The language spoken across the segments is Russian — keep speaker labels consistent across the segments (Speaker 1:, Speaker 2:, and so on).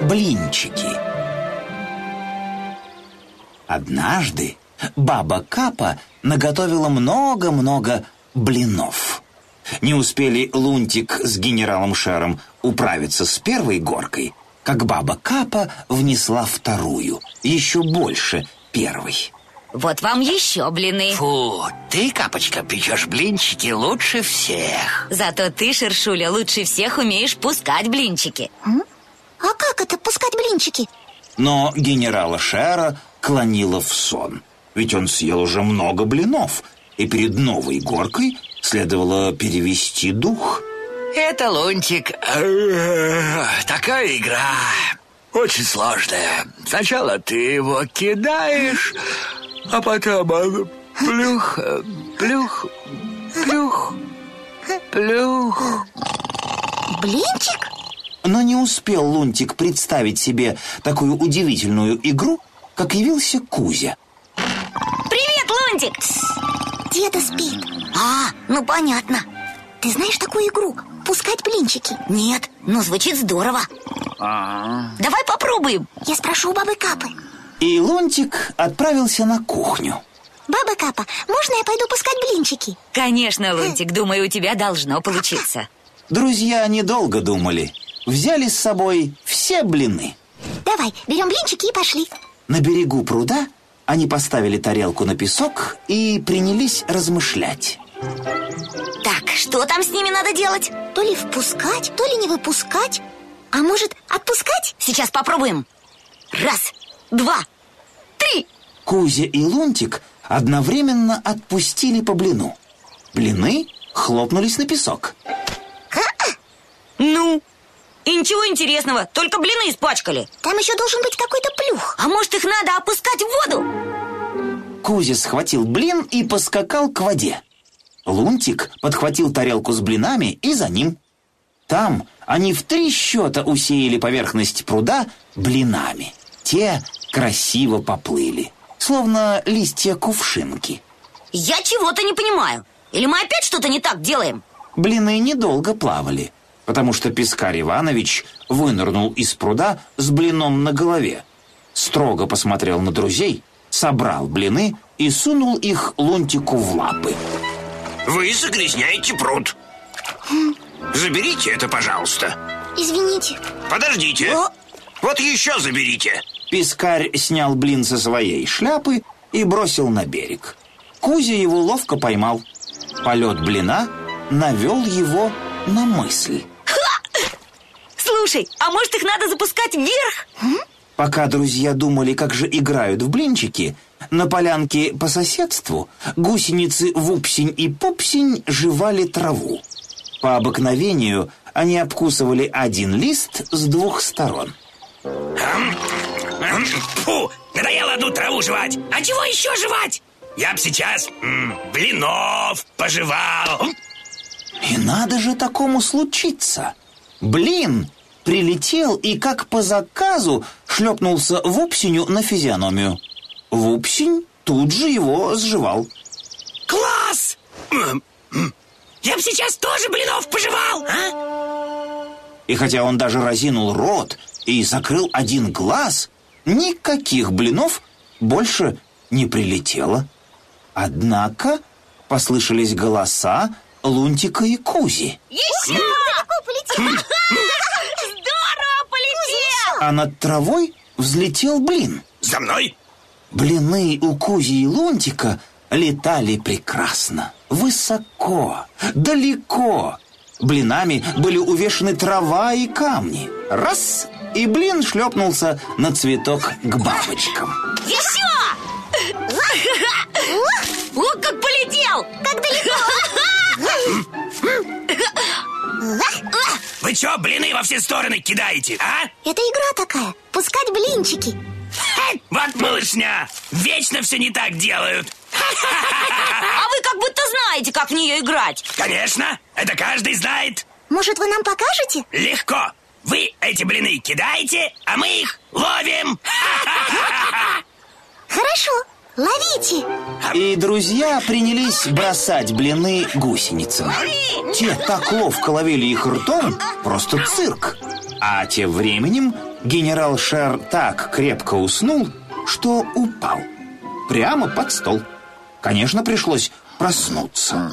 Speaker 1: блинчики. Однажды баба Капа наготовила много-много блинов. Не успели Лунтик с генералом Шером управиться с первой горкой, как баба Капа внесла вторую, еще больше первой.
Speaker 2: Вот вам еще блины.
Speaker 3: Фу, ты, Капочка, печешь блинчики лучше всех.
Speaker 2: Зато ты, Шершуля, лучше всех умеешь пускать блинчики.
Speaker 4: А как это пускать блинчики?
Speaker 1: Но генерала Шера клонило в сон. Ведь он съел уже много блинов, и перед новой горкой следовало перевести дух.
Speaker 3: Это, Лунтик, такая игра очень сложная. Сначала ты его кидаешь, а потом плюх, плюх, плюх, плюх.
Speaker 4: Блинчик?
Speaker 1: Но не успел Лунтик представить себе такую удивительную игру, как явился Кузя.
Speaker 2: Привет, Лунтик!
Speaker 4: Деда спит.
Speaker 2: Ну понятно.
Speaker 4: Ты знаешь такую игру? Пускать блинчики?
Speaker 2: Нет, но звучит здорово. Давай попробуем.
Speaker 4: Я спрошу у бабы Капы.
Speaker 1: И Лунтик отправился на кухню.
Speaker 4: Баба Капа, можно я пойду пускать блинчики?
Speaker 2: Конечно, Лунтик, думаю, у тебя должно получиться.
Speaker 1: Друзья недолго думали. Взяли с собой все блины.
Speaker 4: Давай, берем блинчики и пошли.
Speaker 1: На берегу пруда они поставили тарелку на песок и принялись размышлять.
Speaker 2: Так, что там с ними надо делать?
Speaker 4: То ли впускать, то ли не выпускать. А может, отпускать?
Speaker 2: Сейчас попробуем. 1, 2, 3.
Speaker 1: Кузя и Лунтик одновременно отпустили по блину. Блины хлопнулись на песок.
Speaker 2: Ну, и ничего интересного, только блины испачкали.
Speaker 4: Там еще должен быть какой-то плюх.
Speaker 2: А может, их надо опускать в воду?
Speaker 1: Кузя схватил блин и поскакал к воде. Лунтик подхватил тарелку с блинами и за ним. Там они в 3 счета усеяли поверхность пруда блинами. Те красиво поплыли, словно листья кувшинки.
Speaker 2: Я чего-то не понимаю. Или мы опять что-то не так делаем?
Speaker 1: Блины недолго плавали, потому что Пискарь Иванович вынырнул из пруда с блином на голове, строго посмотрел на друзей, собрал блины и сунул их Лунтику в лапы.
Speaker 5: Вы загрязняете пруд. Заберите это, пожалуйста.
Speaker 4: Извините.
Speaker 5: Подождите. Вот еще заберите.
Speaker 1: Пискарь снял блин со своей шляпы и бросил на берег. Кузя его ловко поймал. Полет блина навел его на мысль.
Speaker 2: Слушай, а может, их надо запускать вверх?
Speaker 1: Пока друзья думали, как же играют в блинчики, на полянке по соседству гусеницы Вупсень и Пупсень жевали траву. По обыкновению они обкусывали один лист с 2 сторон.
Speaker 5: Фу, надоело одну траву жевать. А чего еще жевать? Я б сейчас блинов пожевал.
Speaker 1: И надо же такому случиться. Блин прилетел и, как по заказу, шлепнулся Вупсеню на физиономию. Вупсень тут же его сживал.
Speaker 5: Класс! Я б сейчас тоже блинов пожевал, а?
Speaker 1: И хотя он даже разинул рот и закрыл один глаз, никаких блинов больше не прилетело. Однако послышались голоса Лунтика и Кузи.
Speaker 2: Еще!
Speaker 4: Далеко полетел.
Speaker 2: Здорово полетел!
Speaker 1: А над травой взлетел блин.
Speaker 5: За мной!
Speaker 1: Блины у Кузи и Лунтика летали прекрасно, высоко, далеко. Блинами были увешаны трава и камни. Раз, и блин шлепнулся на цветок к бабочкам.
Speaker 2: Еще! О, как полетел!
Speaker 4: Как далеко.
Speaker 5: Вы что, блины во все стороны кидаете, а?
Speaker 4: Это игра такая. Пускать блинчики.
Speaker 5: Вот малышня! Вечно все не так делают.
Speaker 2: А вы как будто знаете, как в нее играть.
Speaker 5: Конечно, это каждый знает.
Speaker 4: Может, вы нам покажете?
Speaker 5: Легко. Вы эти блины кидаете, а мы их ловим.
Speaker 4: Хорошо, ловите.
Speaker 1: И друзья принялись бросать блины гусеницам. Те так ловко ловили их ртом, просто цирк. А тем временем генерал Шер так крепко уснул, что упал. Прямо под стол. Конечно, пришлось проснуться.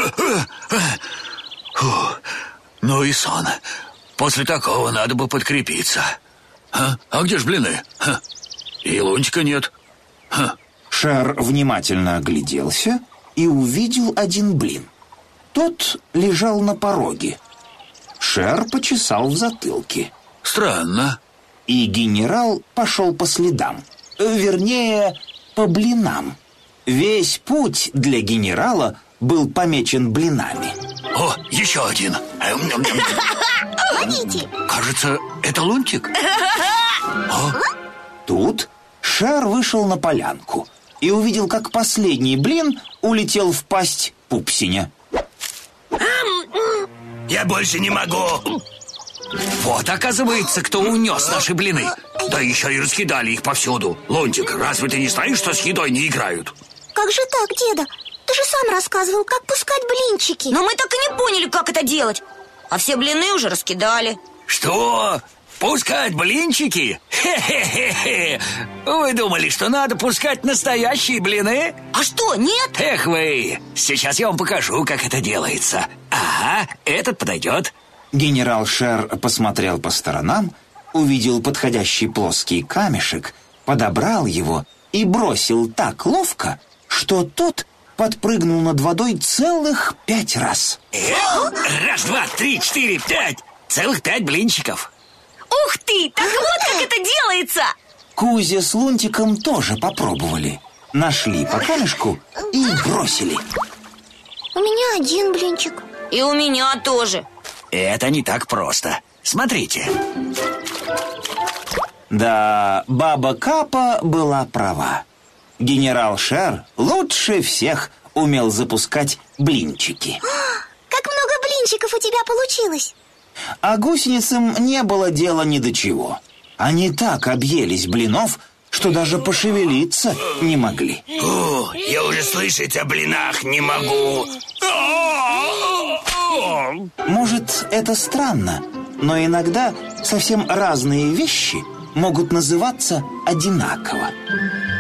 Speaker 5: Ну и сон. После такого надо бы подкрепиться. А где ж блины? И лунтика нет.
Speaker 1: Шер внимательно огляделся и увидел один блин. Тот лежал на пороге. Шер почесал в затылке.
Speaker 5: Странно.
Speaker 1: И генерал пошел по следам. Вернее, по блинам. Весь путь для генерала был помечен блинами.
Speaker 5: О, еще один.
Speaker 4: Погодите.
Speaker 5: Кажется, это лунтик.
Speaker 1: Тут Шер вышел на полянку и увидел, как последний блин улетел в пасть Пупсиня.
Speaker 5: Я больше не могу. Вот, оказывается, кто унес наши блины. Да еще и раскидали их повсюду. Лунтик, разве ты не знаешь, что с едой не играют?
Speaker 4: Как же так, деда? Ты же сам рассказывал, как пускать блинчики.
Speaker 2: Но мы так и не поняли, как это делать. А все блины уже раскидали.
Speaker 5: Что? Пускать блинчики? Хе-хе-хе-хе. Вы думали, что надо пускать настоящие блины?
Speaker 2: А что, нет?
Speaker 5: Эх вы, сейчас я вам покажу, как это делается. Ага, этот подойдет.
Speaker 1: Генерал Шер посмотрел по сторонам, увидел подходящий плоский камешек, подобрал его и бросил так ловко, что тот подпрыгнул над водой целых 5 раз.
Speaker 5: Раз, два, три, 4, 5. Целых 5 блинчиков.
Speaker 2: Ух ты, так вот как это делается!
Speaker 1: Кузя с Лунтиком тоже попробовали. Нашли по камешку и бросили.
Speaker 4: У меня один блинчик.
Speaker 2: И у меня тоже.
Speaker 5: Это не так просто. Смотрите.
Speaker 1: Да, баба Капа была права. Генерал Шер лучше всех умел запускать блинчики.
Speaker 4: Как много блинчиков у тебя получилось?
Speaker 1: А гусеницам не было дела ни до чего. Они так объелись блинов, что даже пошевелиться не могли.
Speaker 5: О, я уже слышать о блинах не могу.
Speaker 1: Может, это странно, но иногда совсем разные вещи могут называться одинаково.